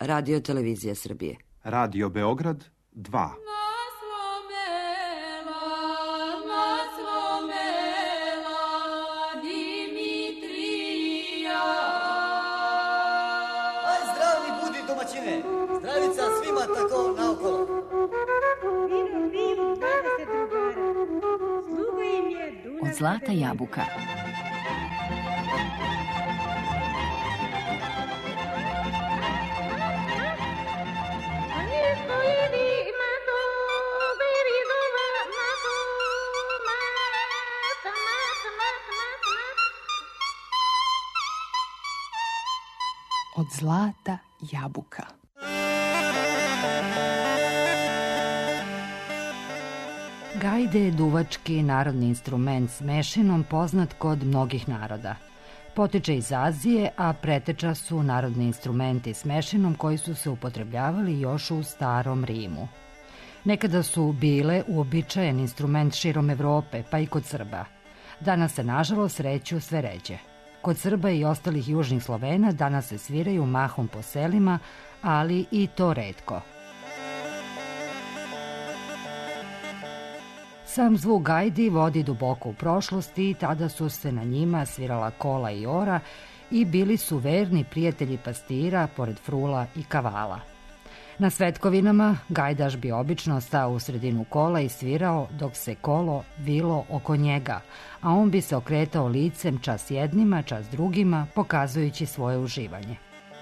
Radio Televizija Srbije. Radio Beograd 2. Zdravica svima tako naokolo. Od zlata jabuka. Od zlata jabuka. Gajde je duvački narodni instrument s mešinom poznat kod mnogih naroda. Potiče iz Azije, a preteča su narodni instrumenti s mešinom koji su se upotrebljavali još u starom Rimu. Nekada su bile uobičajen instrument širom Evrope, pa i kod Srba. Danas se nažalost sreću sve ređe. Kod Srba i ostalih južnih Slovena danas se sviraju mahom po selima, ali i to retko. Sam zvuk gajdi vodi duboko u prošlosti i tada su se na njima svirala kola i ora i bili su verni prijatelji pastira pored frula i kavala. Na svetkovinama gajdaš bi obično stao u sredinu kola i svirao dok se kolo vilo oko njega, a on bi se okretao licem čas jednima, čas drugima, pokazujući svoje uživanje.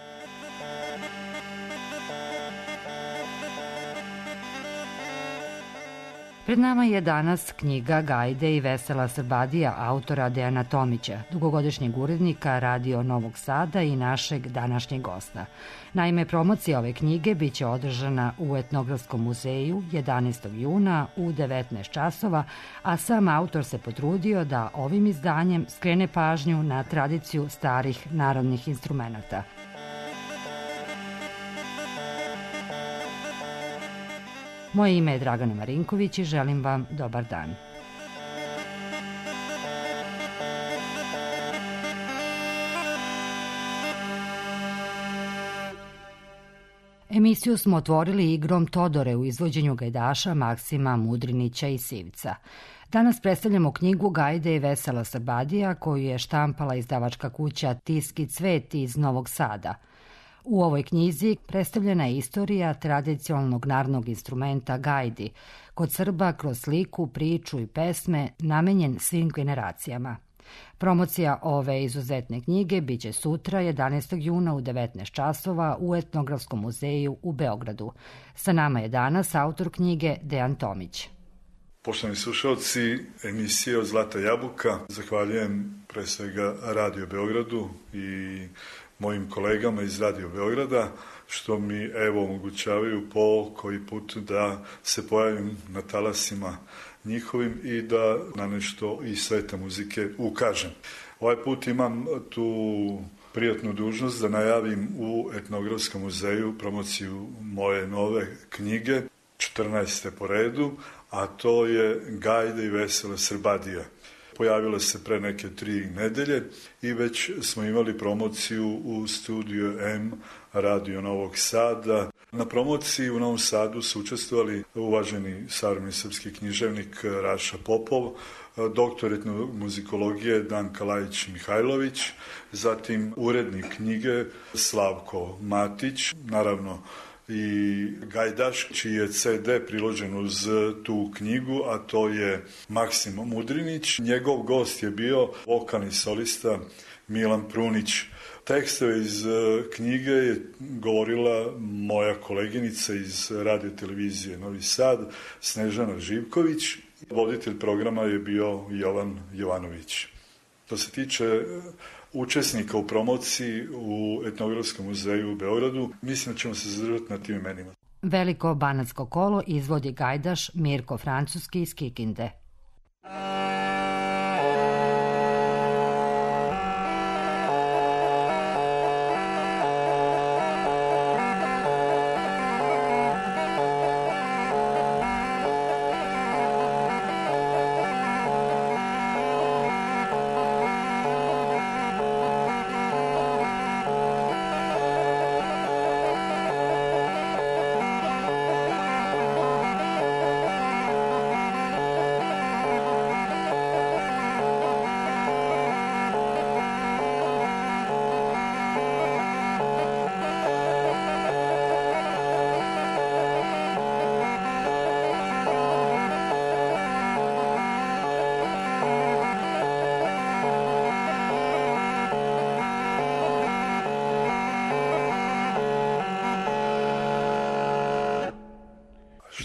Pred nama je danas knjiga Gajde i vesela Srbadija autora Dejana Tomića, dugogodišnjeg urednika Radio Novog Sada i našeg današnjeg gosta. Naime, promocija ove knjige biće održana u Etnografskom muzeju 11. juna u 19 časova, a sam autor se potrudio da ovim izdanjem skrene pažnju na tradiciju starih narodnih instrumenata. Moje ime je Dragana Marinković i želim vam dobar dan. Emisiju smo otvorili igrom Todore u izvođenju gajdaša Maksima Mudrinića i Sivca. Danas predstavljamo knjigu Gajde i vesela Srbadija koju je štampala izdavačka kuća Tiski cvet iz Novog Sada. U ovoj knjizi predstavljena je istorija tradicionalnog narodnog instrumenta gajdi, kod Srba kroz sliku, priču i pesme namenjen svim generacijama. Promocija ove izuzetne knjige biće sutra 11. juna u 19 časova u Etnografskom muzeju u Beogradu. Sa nama je danas autor knjige Dejan Tomić. Poštovani slušalci emisije Od zlata jabuka, zahvaljujem pre svega Radio Beogradu i mojim kolegama iz Radio Beograda, što mi evo omogućavaju po koji put da se pojavim na talasima njihovim i da na nešto iz sveta muzike ukažem. Ovaj put imam tu prijatnu dužnost da najavim u Etnografskom muzeju promociju moje nove knjige, 14. po redu, a to je Gajde i vesela Srbadija. Pojavila se pre neke 3 nedelje i već smo imali promociju u studiju M Radio Novog Sada. Na promociji u Novom Sadu su učestvovali uvaženi savremeni srpski književnik Raša Popov, doktor etnomuzikologije Danka Lajić-Mihajlović, zatim urednik knjige Slavko Matić, naravno i gajdaš, čiji je CD priložen uz tu knjigu, a to je Maksim Mudrinić. Njegov gost je bio vokalni solista Milan Prunić. Tekstove iz knjige je govorila moja koleginica iz Radio Televizije Novi Sad, Snežana Živković. Voditelj programa je bio Jovan Jovanović. Što se tiče učesnika u promociji u Etnografskom muzeju u Beogradu, mislim da ćemo se zadržati na tim imenima. Veliko banatsko kolo izvodi gajdaš Mirko Francuski iz Kikinde.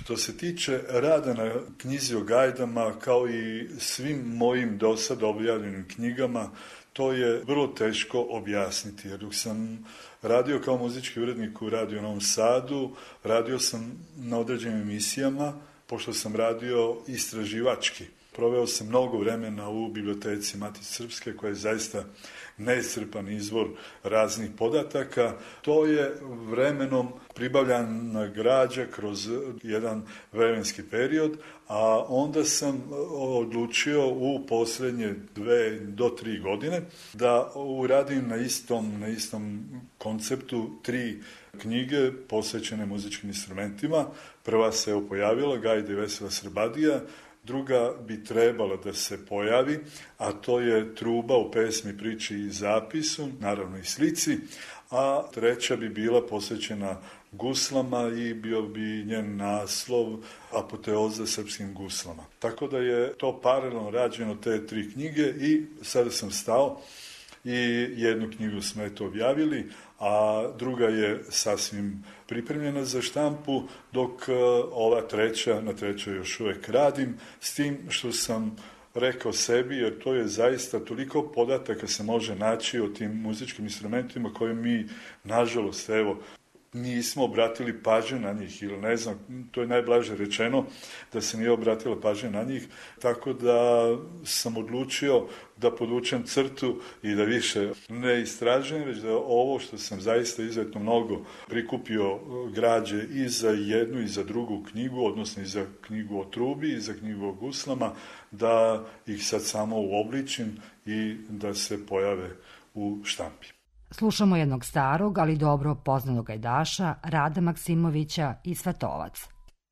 Što se tiče rada na knjizi o gajdama, kao i svim mojim dosad objavljenim knjigama, to je vrlo teško objasniti, jer dok sam radio kao muzički urednik u Radio Novom Sadu, radio sam na određenim emisijama, pošto sam radio istraživački. Proveo sam mnogo vremena u biblioteci Matice Srpske, koja je zaista neiscrpan izvor raznih podataka. To je vremenom pribavljana građa kroz jedan vremenski period, a onda sam odlučio u poslednje 2 do 3 godine da uradim na istom konceptu 3 knjige posvećene muzičkim instrumentima. Prva se pojavila, Gajde i Vesela Srbadija, druga bi trebala da se pojavi, a to je Truba u pesmi, priči i zapisu, naravno i slici, a treća bi bila posvećena guslama i bio bi njen naslov Apoteoza srpskim guslama. Tako da je to paralelno rađeno, te 3 knjige, i sada sam stao i jednu knjigu smo objavili, a druga je sasvim pripremljena za štampu, dok ova treća, na trećoj još uvek radim, s tim što sam rekao sebi, jer to je zaista toliko podataka se može naći o tim muzičkim instrumentima koje mi, nažalost, nismo obratili pažnju na njih, ili ne znam, to je najblaže rečeno, da se nije obratila pažnja na njih, tako da sam odlučio da podvučem crtu i da više ne istražujem, već da ovo što sam zaista izuzetno mnogo prikupio građe i za jednu i za drugu knjigu, odnosno i za knjigu o trubi i za knjigu o guslama, da ih sad samo uobličim i da se pojave u štampi. Slušamo jednog starog, ali dobro poznanog gajdaša, Rada Maksimovića i Svatovac.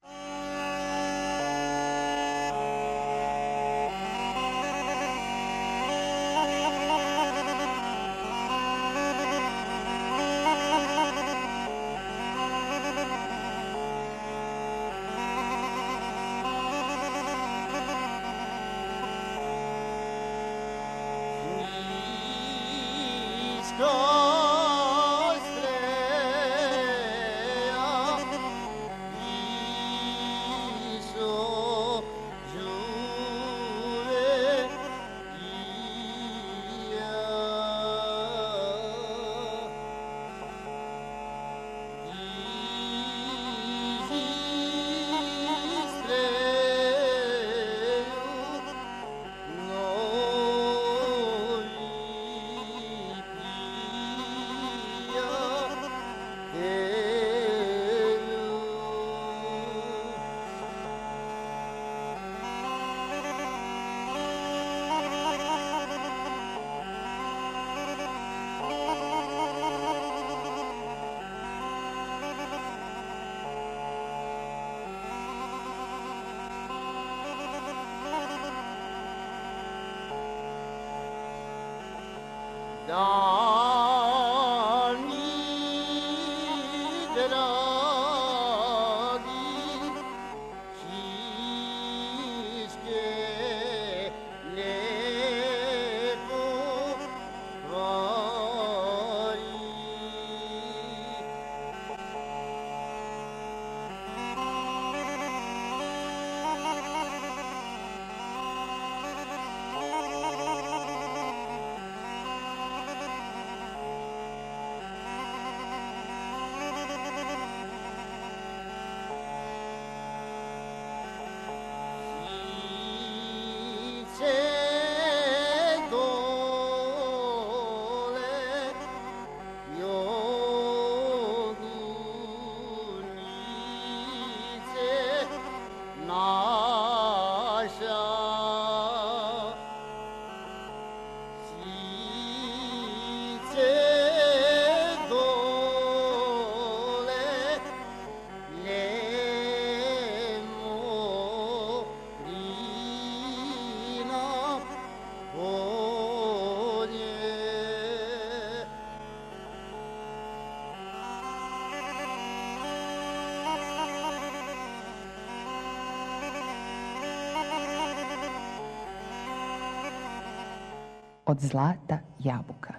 Od zlata jabuka.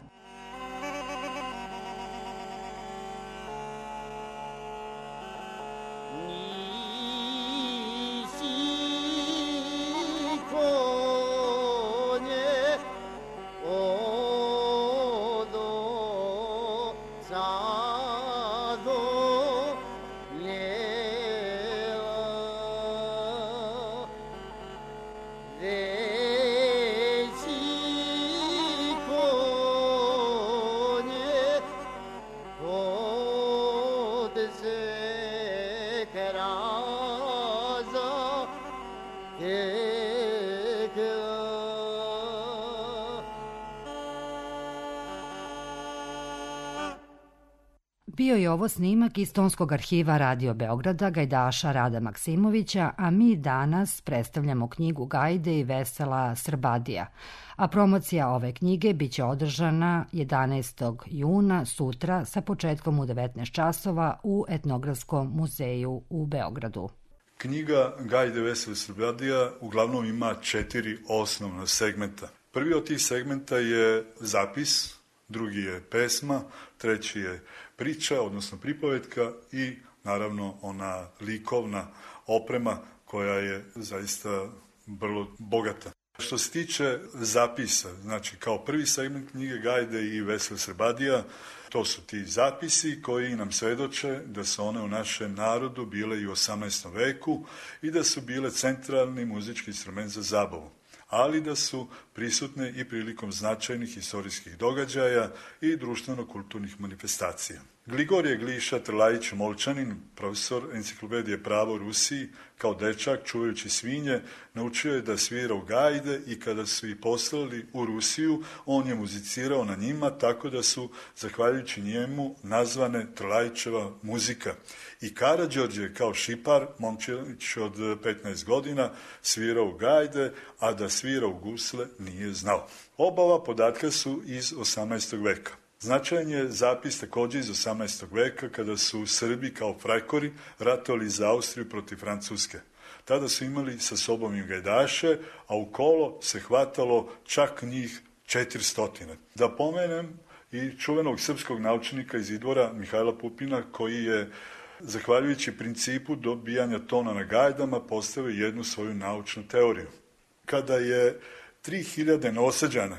Bio je ovo snimak iz tonskog arhiva Radio Beograda gajdaša Rada Maksimovića, a mi danas predstavljamo knjigu Gajde i Vesela Srbadija, a promocija ove knjige biće održana 11. juna sutra sa početkom u 19 časova u Etnografskom muzeju u Beogradu. Knjiga Gajde i Vesela Srbadija uglavnom ima 4 osnovna segmenta. Prvi od tih segmenta je zapis, drugi je pesma, treći je priča, odnosno pripovetka i naravno ona likovna oprema koja je zaista vrlo bogata. Što se tiče zapisa, znači kao prvi segment knjige Gajde i Vesela Srbadija, to su ti zapisi koji nam svedoče da su one u našem narodu bile i u 18. veku i da su bile centralni muzički instrument za zabavu, ali da su prisutne i prilikom značajnih istorijskih događaja i društveno-kulturnih manifestacija. Gligorije Gliša Trlajić Molčanin, profesor enciklopedije prava u Rusiji, kao dečak čuvajući svinje, naučio je da svira u gajde i kada su ih poslali u Rusiju, on je muzicirao na njima tako da su, zahvaljujući njemu, nazvane Trlajićeva muzika. I Karađorđe kao šipar, momčilić od 15 godina, svirao u gajde, a da svira u gusle nije znao. Oba ova podatka su iz 18. veka. Značajan je zapis takođe iz 18. veka kada su Srbi kao frajkori ratovali za Austriju protiv Francuske. Tada su imali sa sobom i gajdaše, a u kolo se hvatalo čak njih 400. Da pomenem i čuvenog srpskog naučnika iz Idvora Mihajla Pupina koji je, zahvaljujući principu dobijanja tona na gajdama, postavio jednu svoju naučnu teoriju. Kada je 3000 Novosađana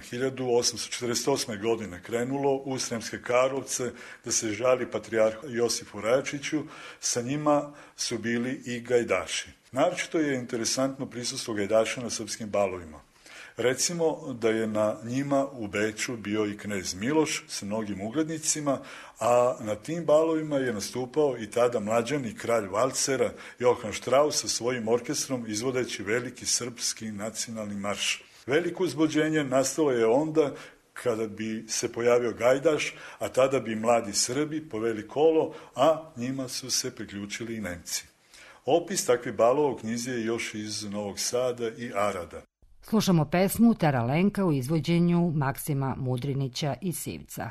1848. godine krenulo u Sremske Karlovce da se žali patrijarhu Josifu Rajačiću, sa njima su bili i gajdaši. Naročito je interesantno prisustvo gajdaša na srpskim balovima. Recimo da je na njima u Beču bio i knez Miloš sa mnogim uglednicima, a na tim balovima je nastupao i tada mlađani kralj valcera Johan Štraus sa svojim orkestrom izvodeći veliki srpski nacionalni marš. Veliko uzbuđenje nastalo je onda kada bi se pojavio gajdaš, a tada bi mladi Srbi poveli kolo, a njima su se priključili i Nemci. Opis takvih balova u knjizi je još iz Novog Sada i Arada. Slušamo pesmu Teralenka u izvođenju Maksima Mudrinića i Sivca.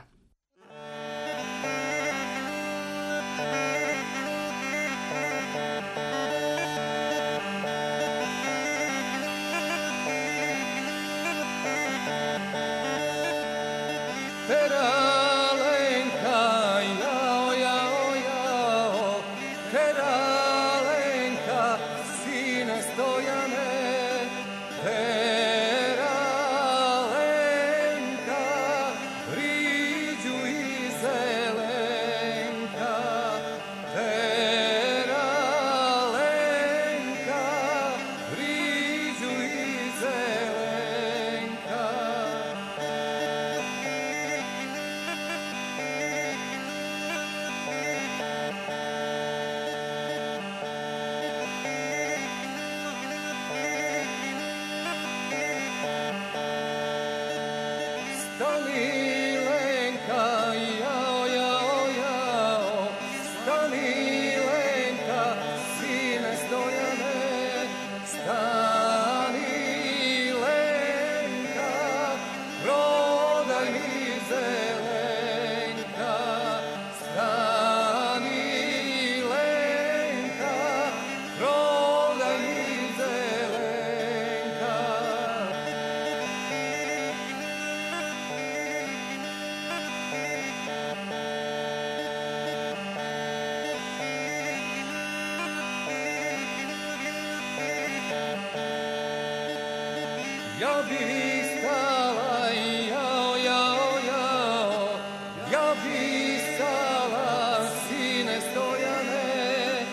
Ja bih stala, jao, jao, jao, ja bih stala, sine Stojane,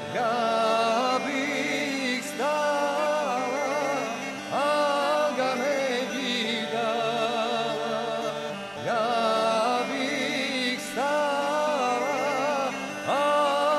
ja bih stala, a ga ne bih dala, ja bih stala, a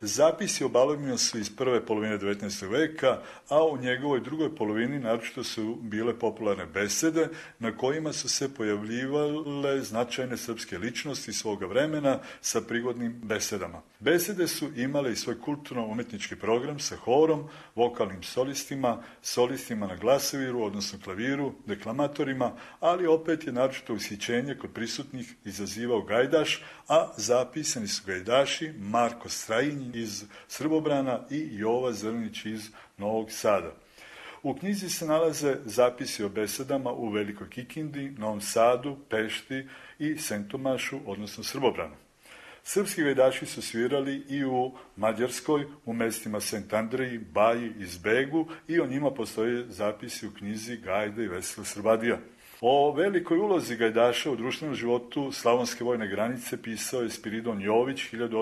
Zapisi o balovima su iz prve polovine 19. veka, a u njegovoj drugoj polovini naročito su bile popularne besede na kojima su se pojavljivale značajne srpske ličnosti svoga vremena sa prigodnim besedama. Besede su imale i svoj kulturno-umetnički program sa horom, vokalnim solistima na glasaviru, odnosno klaviru, deklamatorima, ali opet je naročito ushićenje kod prisutnih izazivao gajdaš, a zapisani su gajdaši Marko Strajinj iz Srbobrana i Jova Zrnić iz Novog Sada. U knjizi se nalaze zapisi o besedama u Velikoj Kikindi, Novom Sadu, Pešti i Sentomašu, odnosno Srbobranu. Srpski gajdaši su svirali i u Mađarskoj, u mestima Sent Andreji, Baji i Zbegu i o njima postoje zapisi u knjizi Gajde i Vesela Srbadija. O velikoj ulozi gajdaša u društvenom životu Slavonske vojne granice pisao je Spiridon Jović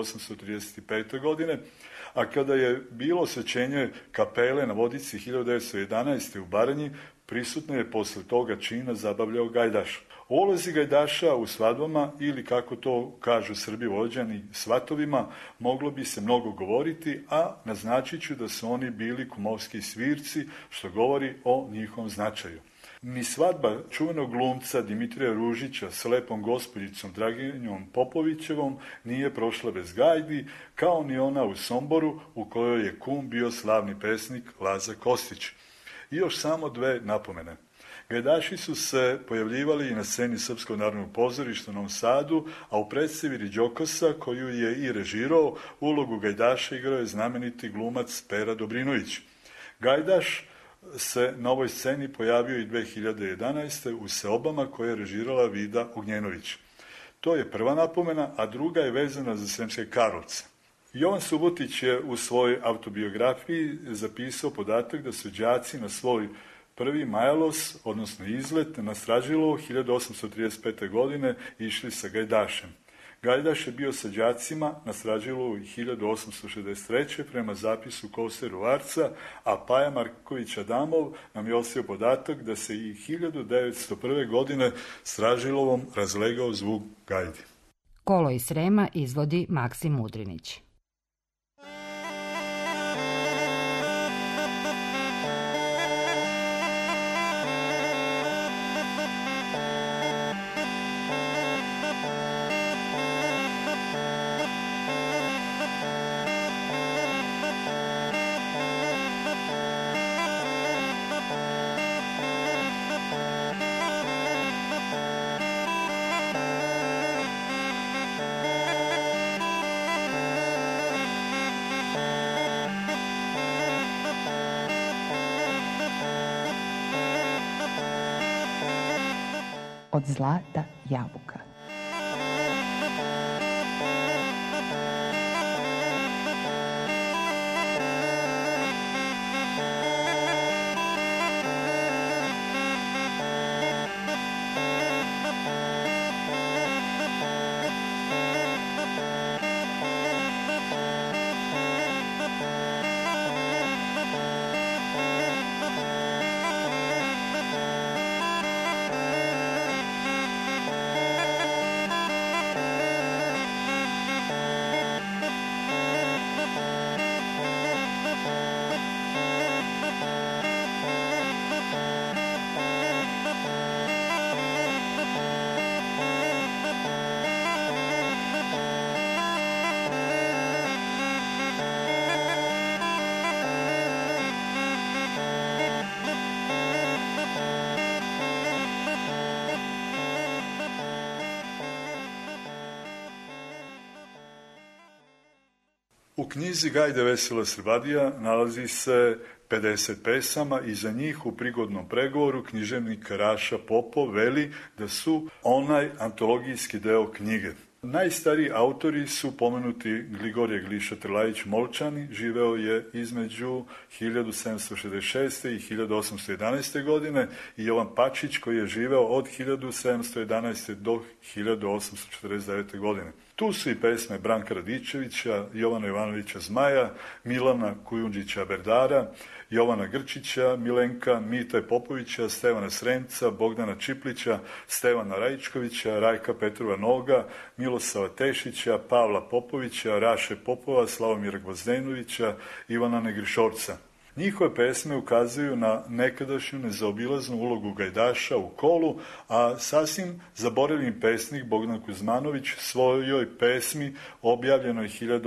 1835. godine, a kada je bilo osvećenje kapele na Vodici 1911. u Baranji, prisutno je posle toga čina zabavljao gajdaš. O ulozi gajdaša u svadbama ili, kako to kažu Srbi Vojvođani, svatovima, moglo bi se mnogo govoriti, a naznačit ću da su oni bili kumovski svirci, što govori o njihovom značaju. Ni svadba čuvenog glumca Dimitrija Ružića s lepom gospodjicom Draginjom Popovićevom nije prošla bez gajdi, kao ni ona u Somboru u kojoj je kum bio slavni pesnik Laza Kostić. I još samo dve napomene. Gajdaši su se pojavljivali i na sceni Srpskog narodnog pozorišta u Novom Sadu, a u predstavi Riđokosa, koju je i režirao, ulogu gajdaša igrao je znameniti glumac Pera Dobrinović. Gajdaš se na ovoj sceni pojavio i 2011. u Seobama koje je režirala Vida Ognjenović. To je prva napomena, a druga je vezana za Sremske Karlovce. Jovan Subotić je u svojoj autobiografiji zapisao podatak da su đaci na svoj prvi majalos, odnosno izlet na Stražilovo 1835. godine išli sa gajdašem. Gajdaš je bio sa đacima na Stražilovu 1863. prema zapisu Koseru Varca, a Paja Marković Adamov nam je ostavio podatak da se i 1901. godine Stražilovom razlegao zvuk gajdi. Kolo iz Srema izvodi Maksim Mudrinić. Od zlata jabuka. U knjizi Gajde Vesela Srbadija nalazi se 50 pesama i za njih u prigodnom pregovoru književnik Raša Popov veli da su onaj antologijski deo knjige. Najstariji autori su pomenuti Gligorije Gliša Trlajić Molčani, živeo je između 1766. i 1811. godine, i Jovan Pačić koji je živeo od 1711. do 1849. godine. Tu su i pesme Branka Radičevića, Jovana Jovanovića Zmaja, Milana Kujundžića Berdara, Jovana Grčića, Milenka Mite Popovića, Stevana Sremca, Bogdana Čiplića, Stevana Rajičkovića, Rajka Petrova Noga, Milosava Tešića, Pavla Popovića, Raše Popova, Slavomira Gvozdenovića, Ivana Negrišorca. Njihove pesme ukazuju na nekadašnju nezaobilaznu ulogu gajdaša u kolu, a sasvim zaboravljen pesnik Bogdan Kuzmanović svojoj pesmi objavljenoj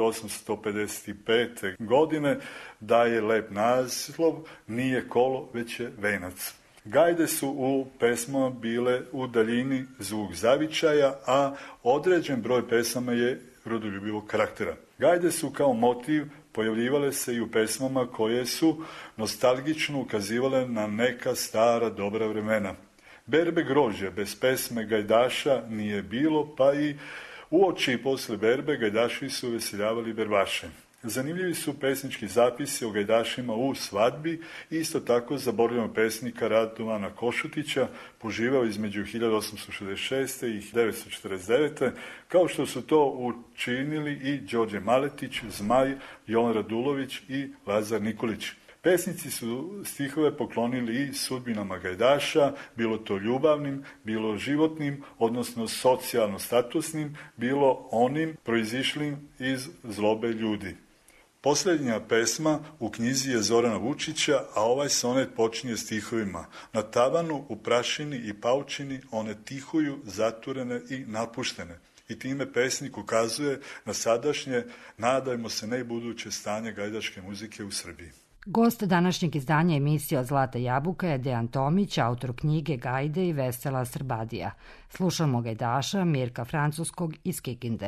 1855. godine daje lep naslov Nije kolo, već je venac. Gajde su u pesmama bile u daljini zvuk zavičaja, a određen broj pesama je rodoljubivog karaktera. Gajde su kao motiv pojavljivale se i u pesmama koje su nostalgično ukazivale na neka stara dobra vremena. Berbe grožđa bez pesme gajdaša nije bilo, pa i uoči i posle berbe gajdaši su veseljavali berbaše. Zanimljivi su pesnički zapisi o gajdašima u svadbi i isto tako zaboravljamo pesnika Radovana Košutića, poživao između 1866. i 1949. kao što su to učinili i Đorđe Maletić, Zmaj, Jovan Radulović i Lazar Nikolić. Pesnici su stihove poklonili i sudbinama gajdaša, bilo to ljubavnim, bilo životnim, odnosno socijalno statusnim, bilo onim proizišlim iz zlobe ljudi. Posljednja pesma u knjizi je Zorana Vučića, a ovaj sonet počinje stihovima. Na tavanu, u prašini i paučini one tihuju, zaturene i napuštene. I time pesnik ukazuje na sadašnje, nadajmo se ne i buduće stanje gajdaške muzike u Srbiji. Gost današnjeg izdanja emisije Od zlata jabuka je Dejan Tomić, autor knjige Gajde i vesela Srbadija. Slušamo gajdaša Mirka Francuskog iz Kikinde.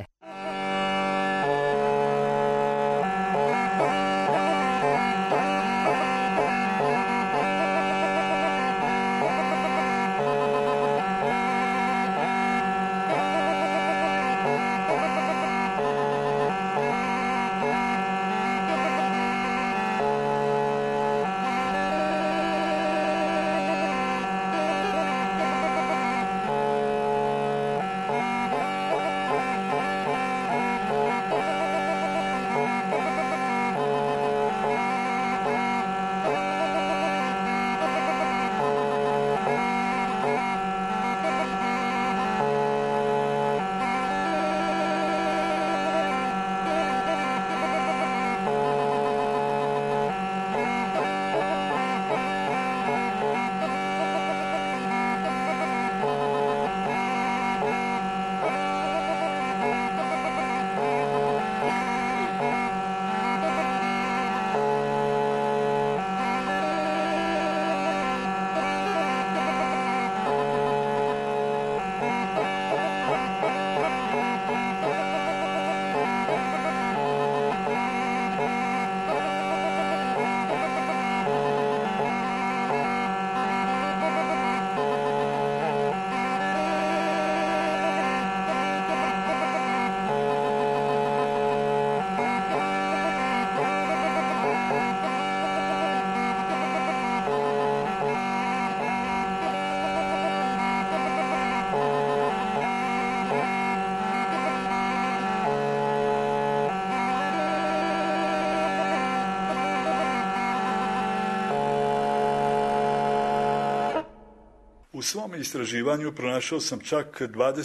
U svom istraživanju pronašao sam čak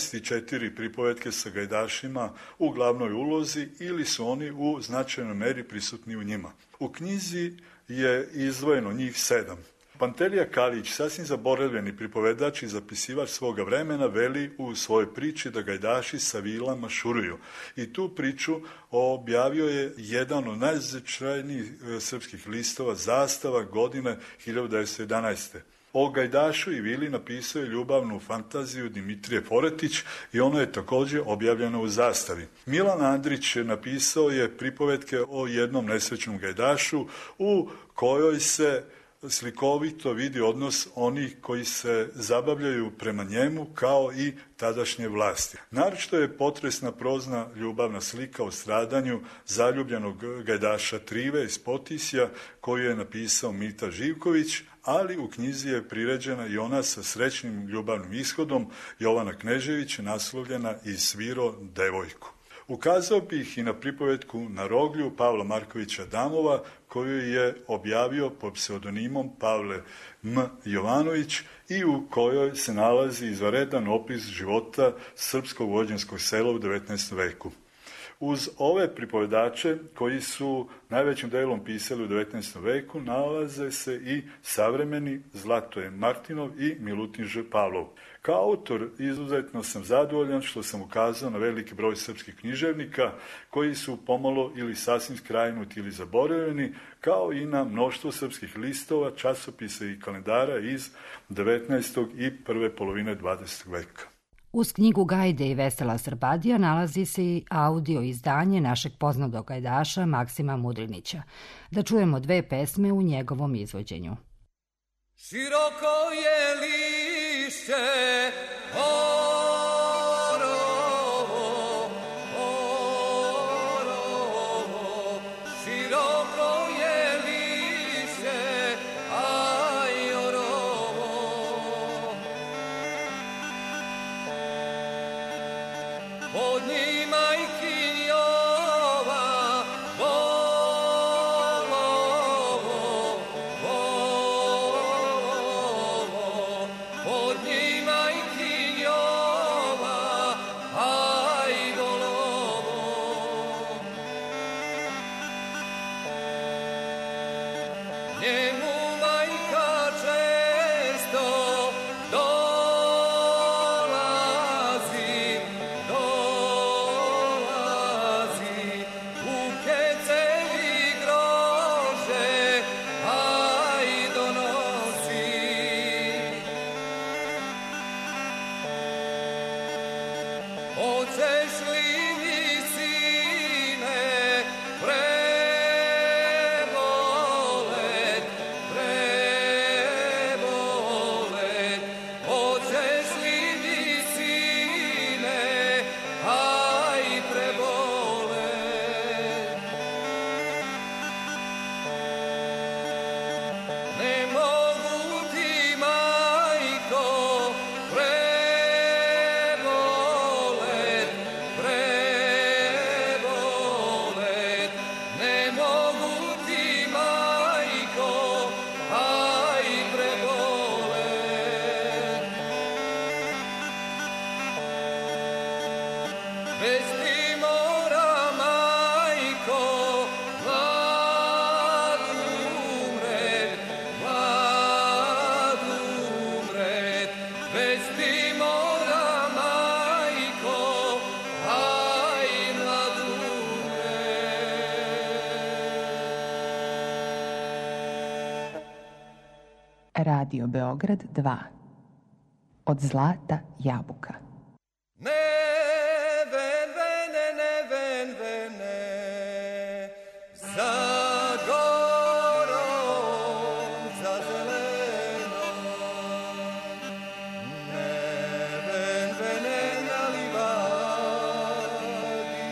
24 pripovetke sa gajdašima u glavnoj ulozi ili su oni u značajnoj meri prisutni u njima. U knjizi je izdvojeno njih 7. Pantelija Kalić, sasvim zaboravljeni pripovedač i zapisivač svoga vremena, veli u svojoj priči da gajdaši sa vilama šuruju. I tu priču objavio je jedan od najznačajnijih srpskih listova Zastava godine 1911. O gajdašu i vili napisao je ljubavnu fantaziju Dimitrije Foretić i ono je također objavljeno u Zastavi. Milan Andrić napisao je pripovetke o jednom nesrećnom gajdašu u kojoj se slikovito vidi odnos onih koji se zabavljaju prema njemu kao i tadašnje vlasti. Naročito je potresna prozna ljubavna slika o stradanju zaljubljenog gajdaša Trive iz Potisja koju je napisao Mita Živković, ali u knjizi je priređena i ona sa srećnim ljubavnim ishodom Jovana Knežević naslovljena I sviro devojku. Ukazao bih i na pripovetku Na roglju Pavla Markovića Adamova, koju je objavio pod pseudonimom Pavle M. Jovanović i u kojoj se nalazi izvanredan opis života srpskog vođenskog sela u 19. veku. Uz ove pripovedače, koji su najvećim delom pisali u 19. veku, nalaze se i savremeni Zlatoje Martinov i Milutin Ž. Pavlov. Kao autor izuzetno sam zadovoljan što sam ukazao na veliki broj srpskih književnika koji su pomalo ili sasvim skrajnuti ili zaboravljeni, kao i na mnoštvo srpskih listova, časopisa i kalendara iz 19. i prve polovine 20. veka. Uz knjigu Gajde i Vesela Srbadija nalazi se i audio izdanje našeg poznatog gajdaša Maksima Mudrinića. Da čujemo 2 pesme u njegovom izvođenju. Široko je lišće orovo, orovo, široko je lišće, aj orovo. Pod njima i kinjova, volovo, volovo, pod njima i kinjova, aj volovo. Njemu majka često dolazi, dolazi, u keceli grože, aj donosi. Hoćeš li mi, sine, prebolet, prebolet, hoćeš li mi, sine, aj prebolet. Ne mogu ti, majko, prebolet, prebolet, ne mogu ti, majko, aj prebolet. Već ti mora, majko, mlad umret, mlad umret, već ti mora, majko, aj mlad umret. Radio Beograd 2. Od zlata jabuka. Ne ven vene, ne ven vene, za gorom, za zelenom. Ne ven vene na livadi,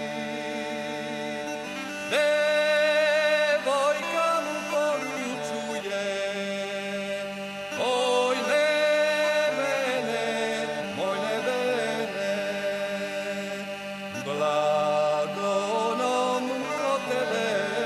devojka mu poručuje, oj ne vene, moj ne vene, blago onom ko te vere.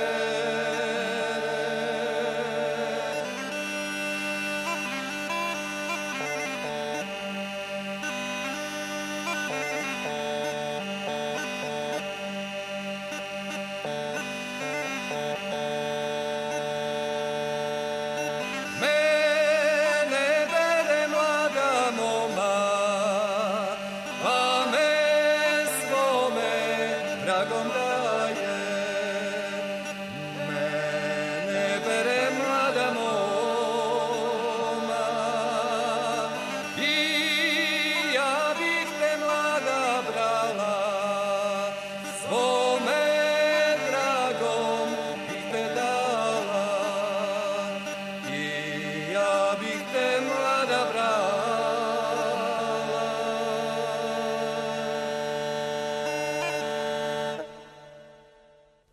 Mene bere mlada moma, pa me svome dragom daje. Mene bere mlada moma, i ja bih te mlada brala, svome dragom bih te dala. I ja bih te mlada brala.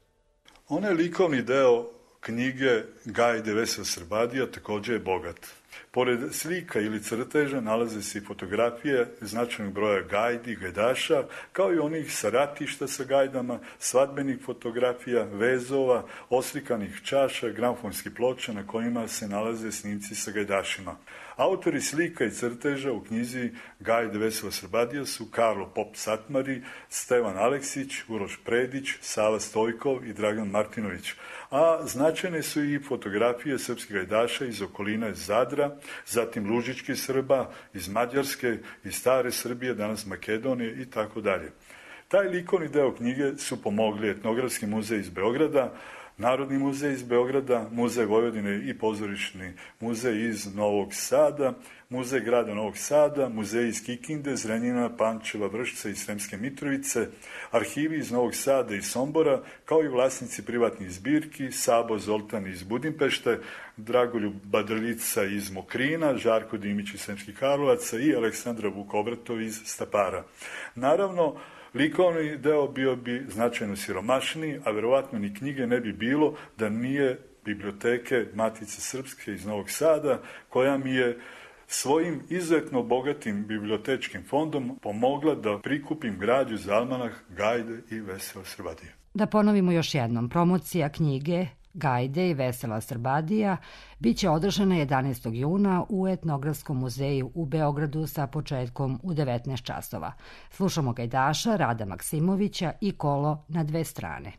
Onaj likovni deo knjige Gajde Vesela Srbadija takođe je bogat. Pored slika ili crteža nalaze se i fotografije značajnog broja gajdi, gajdaša, kao i onih sa ratišta sa gajdama, svadbenih fotografija, vezova, oslikanih čaša, gramofonskih ploča na kojima se nalaze snimci sa gajdašima. Autori slika i crteža u knjizi Gajde Vesela Srbadija su Karlo Pop Satmari, Stevan Aleksić, Uroš Predić, Sava Stojkov i Dragan Martinović. A značajne su i fotografije srpskih gajdaša iz okoline Zadra, zatim Lužičkih Srba, iz Mađarske, iz Stare Srbije, danas Makedonije i tako dalje. Taj likovni deo knjige su pomogli Etnografski muzej iz Beograda, Narodni muzej iz Beograda, Muzej Vojvodine i Pozorišni muzej iz Novog Sada, Muzej grada Novog Sada, muzej iz Kikinde, Zrenjanina, Pančeva, Vršca i Sremske Mitrovice, arhivi iz Novog Sada i Sombora, kao i vlasnici privatnih zbirki, Sabo Zoltan iz Budimpešte, Dragoljub Badrljica iz Mokrina, Žarko Dimić iz Sremskih Karlovaca i Aleksandra Vukobratov iz Stapara. Naravno, likovni deo bio bi značajno siromašniji, a verovatno ni knjige ne bi bilo da nije biblioteke Matice Srpske iz Novog Sada, koja mi je svojim izuzetno bogatim bibliotečkim fondom pomogla da prikupim građu za almanah Gajde i Vesela Srbadija. Da ponovimo još jednom, promocija knjige Gajde i Vesela Srbadija biće održana 11. juna u Etnografskom muzeju u Beogradu sa početkom u 19 časova. Slušamo gajdaša Rada Maksimovića i Kolo na dve strane.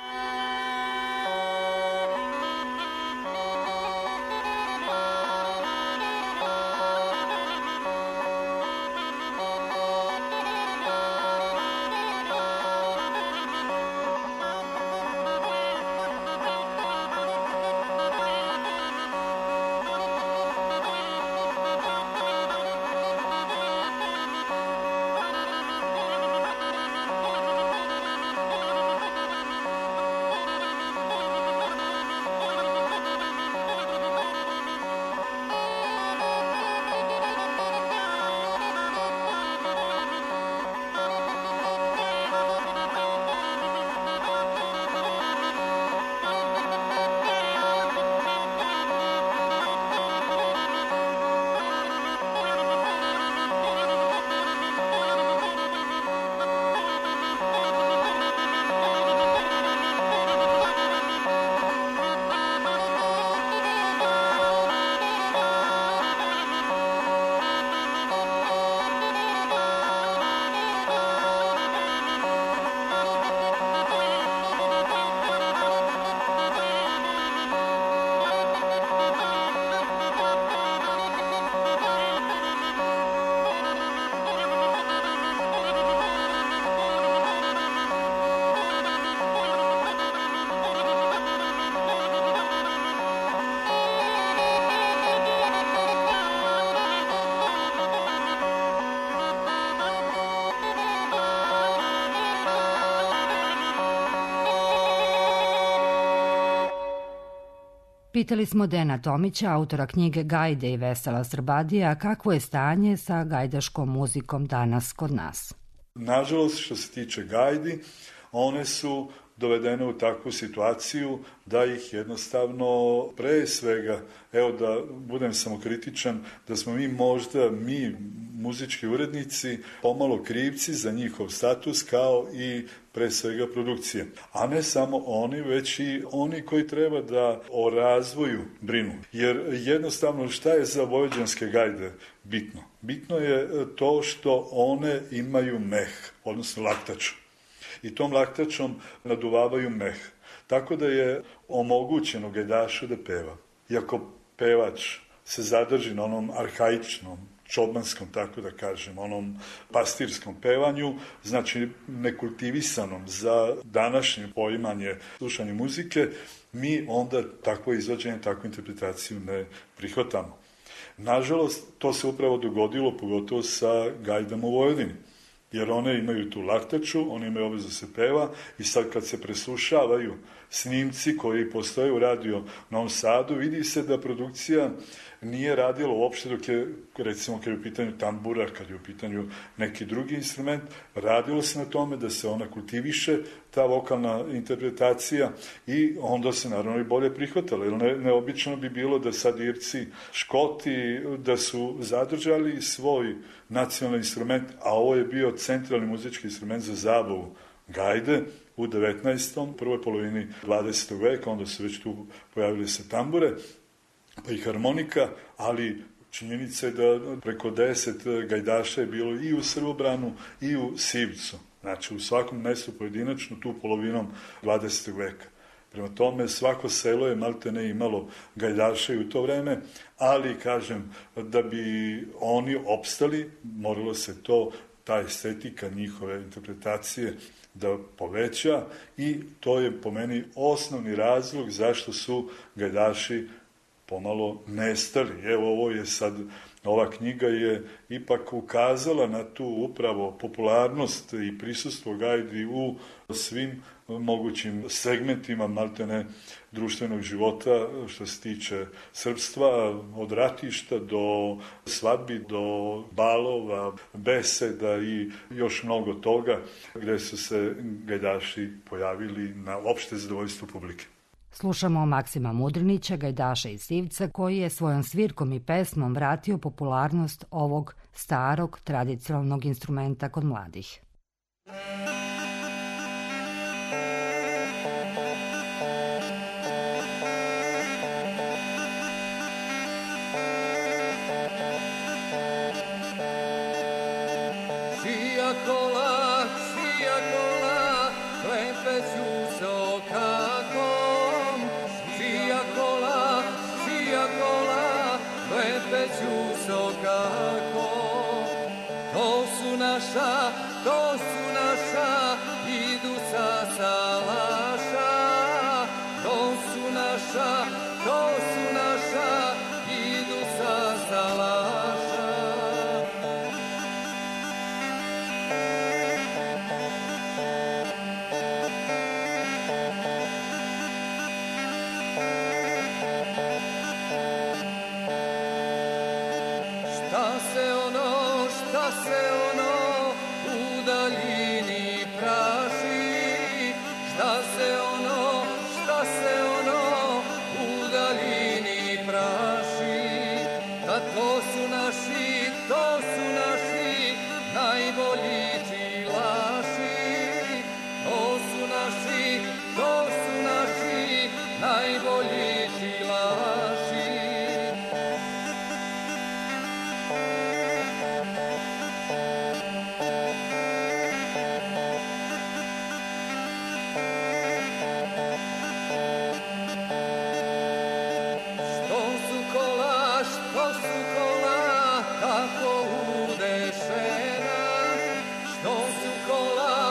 Pitali smo Dena Tomića, autora knjige Gajde i Vesela Srbadija, kakvo je stanje sa gajdaškom muzikom danas kod nas. Nažalost, što se tiče gajdi, one su dovedene u takvu situaciju da ih jednostavno pre svega, evo da budem samokritičan, da smo mi muzički urednici, pomalo krivci za njihov status kao i pre svega produkcije. A ne samo oni, već i oni koji treba da o razvoju brinu. Jer jednostavno šta je za vojvođanske gajde bitno? Bitno je to što one imaju meh, odnosno laktač. I tom laktačom naduvavaju meh. Tako da je omogućeno gajdašu da peva. Iako pevač se zadrži na onom arhaičnom, čobanskom, tako da kažem, onom pastirskom pevanju, znači nekultivisanom za današnje poimanje slušanje muzike, mi onda takvo izvođenje, takvu interpretaciju ne prihvatamo. Nažalost, to se upravo dogodilo, pogotovo sa gajdama u Vojvodini. Jer one imaju tu laktaču, one imaju obavezu da se peva i sad kad se preslušavaju snimci koji postoje u radio Novom Sadu, vidi se da produkcija nije radilo uopšte dok je, recimo, kad je u pitanju tambura, kad je u pitanju neki drugi instrument, radilo se na tome da se ona kultiviše, ta vokalna interpretacija, i onda se naravno i bolje prihvatala, jer neobično bi bilo da sad Irci, Škoti, da su zadržali svoj nacionalni instrument, a ovo je bio centralni muzički instrument za zabavu, gajde, u 19. prvoj polovini 20. veka, onda su već tu pojavili se tambure, pa i harmonika, ali činjenica je da preko 10 gajdaša je bilo i u Srbobranu i u Sivcu. Znači, u svakom mestu pojedinačno, tu polovinom 20. veka. Prema tome, svako selo je maltene imalo gajdaša i u to vreme, ali, kažem, da bi oni opstali, moralo se to, ta estetika njihove interpretacije, da poveća, i to je po meni osnovni razlog zašto su gajdaši pomalo nestali. Evo, ovo je sad, ova knjiga je ipak ukazala na tu upravo popularnost i prisustvo gajdi u svim mogućim segmentima maltene društvenog života što se tiče srpstva, od ratišta do svadbi, do balova, beseda i još mnogo toga, gde su se gajdaši pojavili na opšte zadovoljstvo publike. Slušamo Maksima Mudrinića, gajdaša iz Sivca, koji je svojom svirkom i pesmom vratio popularnost ovog starog tradicionalnog instrumenta kod mladih. Šija kola, klepeću se okakom. Šija kola, klepeću se okakom. To su naša, idu sa salaša. To su naša, idu sa salaša. Šta se ono u daljini praši? Šta se ono u daljini praši? Da to su naši najbolji čilaši. To su naši najbolji čilaši. Tako udešena, što su kola,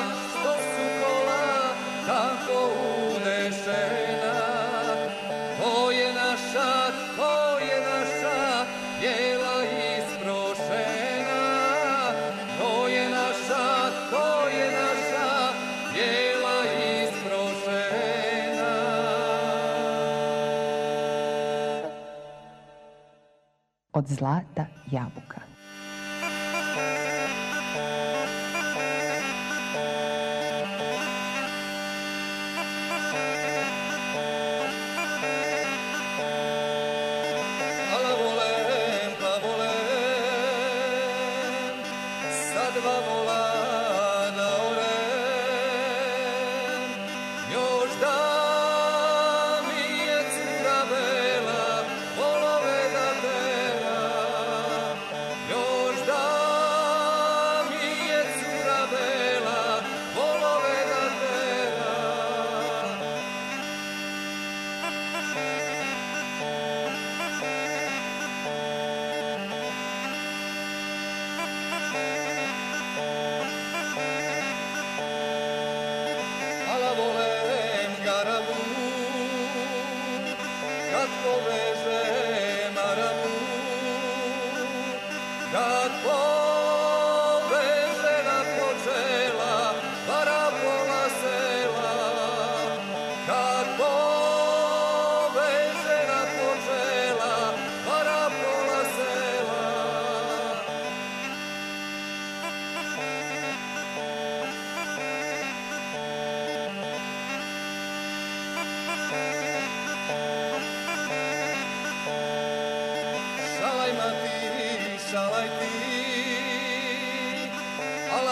tako udešena. To je naša, jela isprošena. To je naša, jela isprošena. Od zlata jabuka. Ala volem, pa volem, sa dva vola da orem. Još da mi je cura bela, volove da tera. Još da mi je cura bela, volove da tera.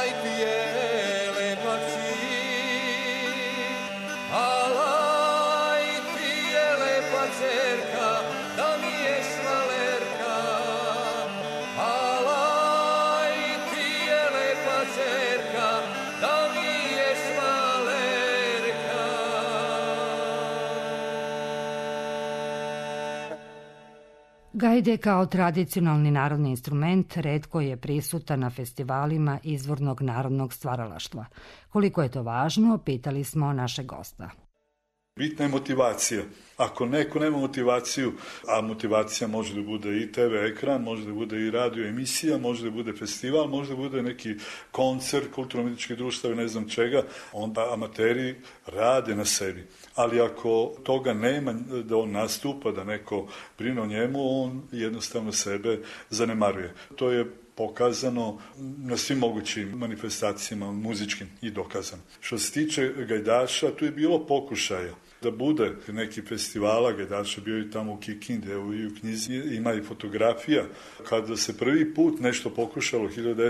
Alaj ti je lepa kći, alaj ti je lepa ćerka, da mi je švalerka. Alaj ti je lepa ćerka, da mi je švalerka. Gajde kao tradicionalni narodni instrument retko je prisutan na festivalima izvornog narodnog stvaralaštva. Koliko je to važno, pitali smo našeg gosta. Bitna je motivacija. Ako neko nema motivaciju, a motivacija može da bude i TV ekran, može da bude i radio emisija, može da bude festival, može da bude neki koncert, kulturno-umjetničkih društava, ne znam čega, onda amateri rade na sebi. Ali ako toga nema, da on nastupa, da neko brine o njemu, on jednostavno sebe zanemaruje. To je pokazano na svim mogućim manifestacijama muzičkim i dokazano. Što se tiče gajdaša, tu je bilo pokušaja da bude neki festivala gajdaša, bio i tamo u Kikindi, evo i u knjizi ima i fotografija, kada se prvi put nešto pokušalo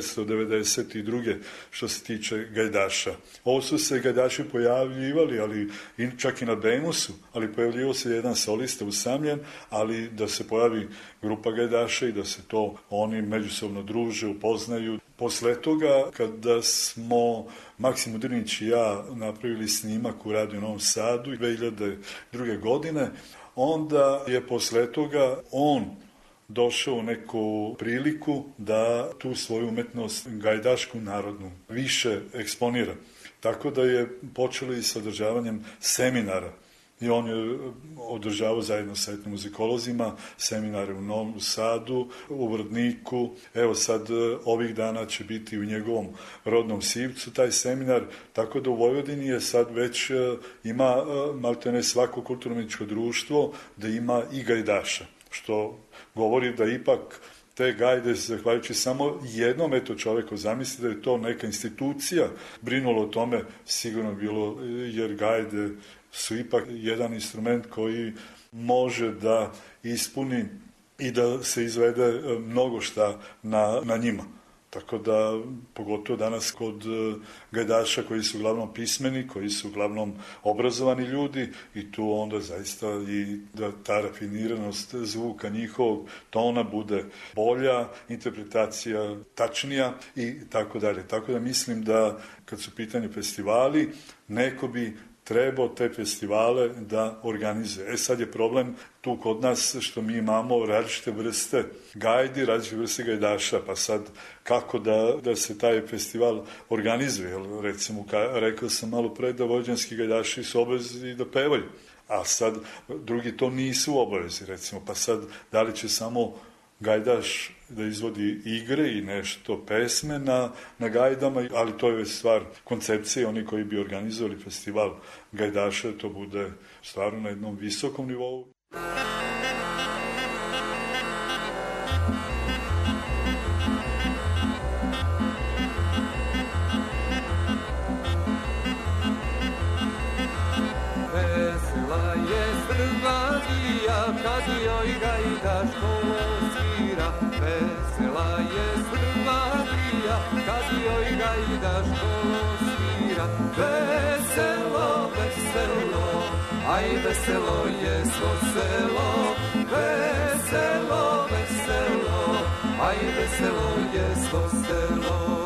1992. što se tiče gajdaša. Ovo su se gajdaši pojavljivali, ali čak i na Bemusu, ali pojavljivao se jedan solista usamljen, ali da se pojavi grupa gajdaša i da se to oni međusobno druže, upoznaju. Posle toga, kada smo Maksim Udrinić i ja napravili snimak u Radio Novom Sadu 2002. godine, onda je posle toga on došao u neku priliku da tu svoju umetnost gajdašku narodnu više eksponira. Tako da je počelo i sa održavanjem seminara. I on je održavao zajedno sa etnomuzikolozima seminare u Novom Sadu, u Vrdniku. Evo sad ovih dana će biti u njegovom rodnom Sivcu taj seminar, tako da u Vojvodini je sad već ima maltene svako kulturno-umjetničko društvo da ima i gajdaša, što govori da ipak te gajde, zahvaljujući samo jednom čoveku, zamisli da je to neka institucija brinulo o tome, sigurno bilo, jer gajde su ipak jedan instrument koji može da ispuni i da se izvede mnogo šta na njima. Tako da, pogotovo danas kod gajdaša koji su uglavnom pismeni, koji su uglavnom obrazovani ljudi i tu onda zaista i da ta rafiniranost zvuka njihovog tona bude bolja, interpretacija tačnija i tako dalje. Tako da mislim da kad su pitanje festivali, neko bi trebao te festivale da organizuje. Sad je problem tu kod nas što mi imamo različite vrste gajdi, različite vrste gajdaša, pa sad kako da se taj festival organizuje. Recimo, rekao sam malo pre da vojvođanski gajdaši su obavezni da pevaju, a sad drugi to nisu u obavezi, recimo, pa sad da li će samo gajdaš da izvodi igre i nešto pesme na gajdama, ali to je već stvar koncepcije, oni koji bi organizovali festival gajdaša, to bude stvarno na jednom visokom nivou. Vesela je Srbija kad joj gajdaš svira. Vesela je Srbija kad joj gajdaš svira. Veselo, veselo, aj veselo je svo selo. Veselo, veselo, aj veselo je svo selo.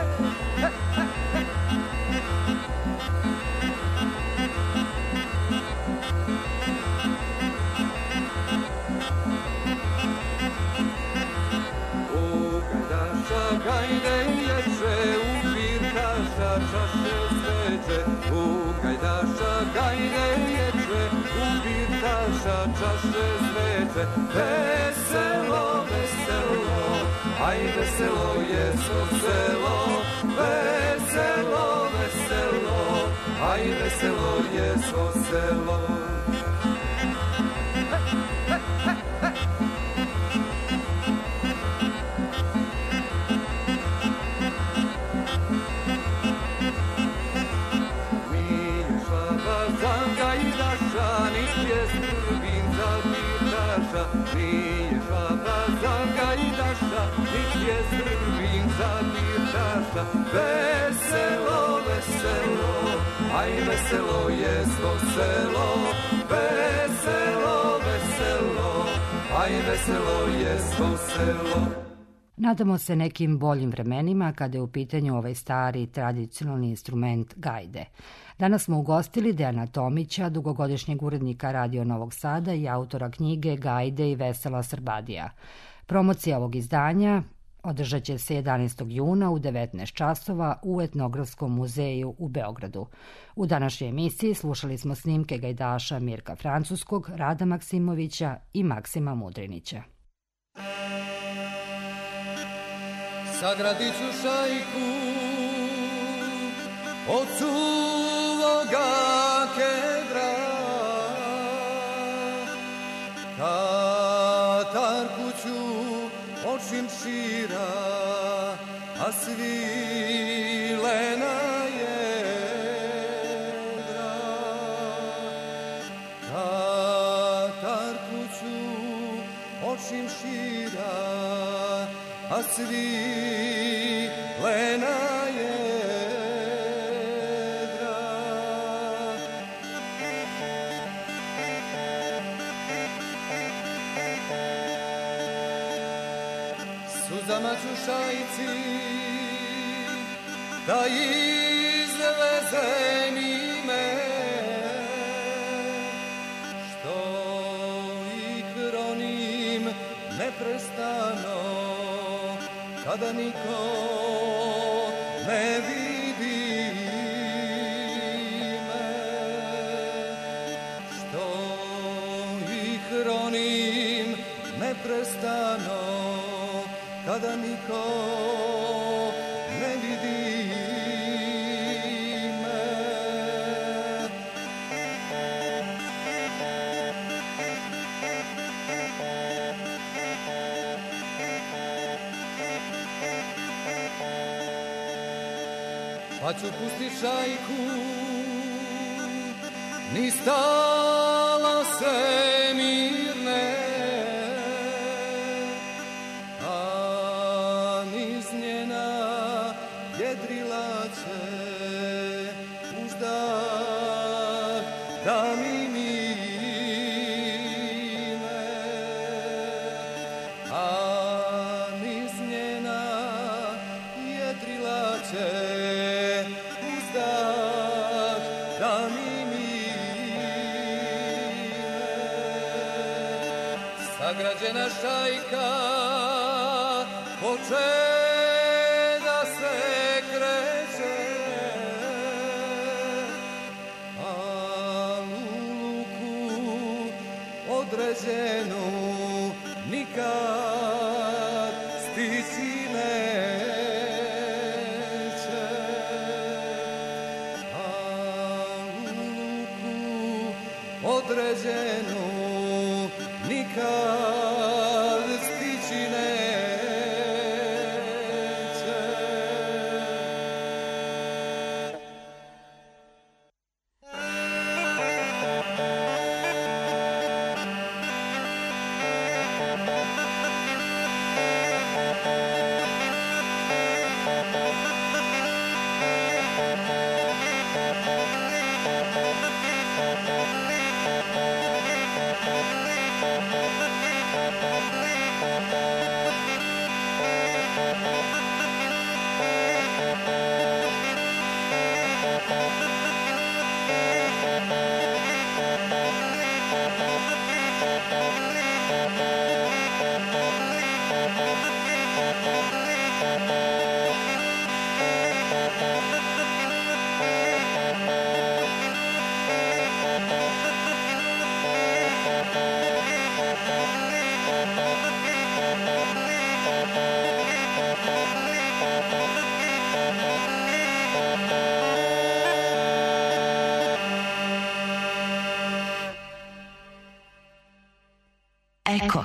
Gajde ječe, u birkaša čaše sveće. U gajdaša gajde ječe, u birkaša čaše sveće. Veselo, veselo, aj veselo je svo selo. Veselo, veselo, aj veselo je svo selo. Nije šaba za gajdaša, nit je Srbin za birtaša. gajdaša, veselo, veselo, aj veselo je svo selo, veselo, veselo, aj veselo je svo selo. Nadamo se nekim boljim vremenima kada je u pitanju ovaj stari tradicionalni instrument gajde. Danas smo ugostili Dejana Tomića, dugogodišnjeg urednika Radio Novog Sada i autora knjige Gajde i vesela Srbadija. Promocija ovog izdanja održat će se 11. juna u 19 časova u Etnografskom muzeju u Beogradu. U današnjoj emisiji slušali smo snimke gajdaša Mirka Francuskog, Rada Maksimovića i Maksima Mudrinića. Sagradit ću šajku od suvoga kedra, Katarku ću od šimšira, a svilena jedra. Katarku ću od šimšira, a svilena jedra. Suzama ću šajci da izvezem ime, što ih ronim neprestano, kada niko ne vidi me, što ih ronim neprestano, kada niko ne vidi me. Pa ću pustit šajku, ni stala se mirne, a niz njena jedrila će uzdah da mi mine, a niz njena jedrila će da mi mine. Sagrađena šajka poče da se kreće, a luku određenu nikad stići neće. Određenu nikad stići neće. Eko.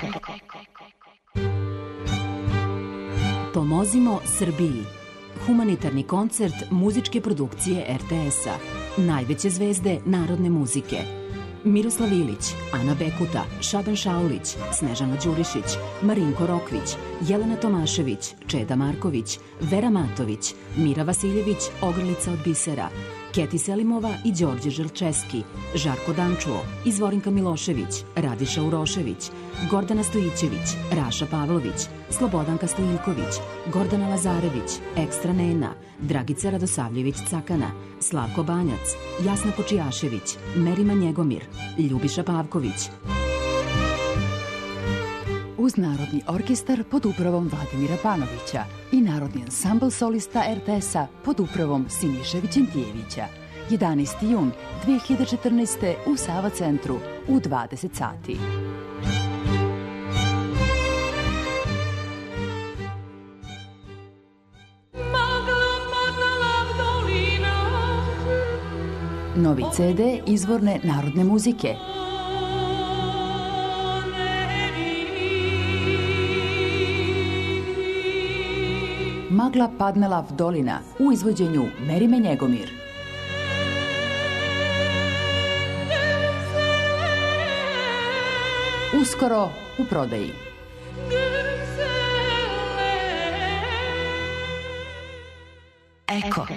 Pomozimo Srbiji. Humanitarni koncert muzičke produkcije RTS-a. Najveće zvezde narodne muzike. Miroslav Ilić, Ana Bekuta, Šaban Šaulić, Snežana Đurišić, Marinko Rokvić, Jelena Tomašević, Čeda Marković, Vera Matović, Mira Vasiljević, Ogrlica od bisera, Keti Selimova i Đorđe Želčeski, Žarko Dančuo, Izvorinka Milošević, Radiša Urošević, Gordana Stojićević, Raša Pavlović, Slobodanka Stojiljković, Gordana Lazarević, Ekstra Nena, Dragica Radosavljević-Cakana, Slavko Banjac, Jasna Kočijašević, Merima Njegomir, Ljubiša Pavković. Uz Narodni orkestar pod upravom Vladimira Panovića i Narodni ansambl solista RTS-a pod upravom Siniše Vićentijevića. 11. jun 2014. u Sava centru u 20 sati. Novi CD izvorne narodne muzike. Magla padnela v dolina u izvođenju Merime Njegomir. Uskoro u prodaji. Eko.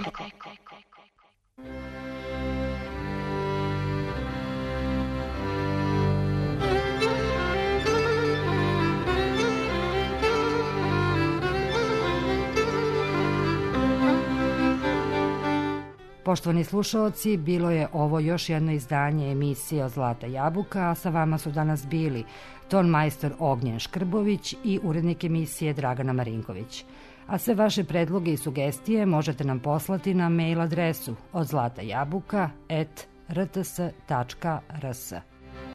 Poštovani slušaoci, bilo je ovo još jedno izdanje emisije od Zlata jabuka, a sa vama su danas bili tonmajstor Ognjen Škrbović i urednik emisije Dragana Marinković. A sve vaše predloge i sugestije možete nam poslati na mail adresu odzlatajabuka@rts.rs.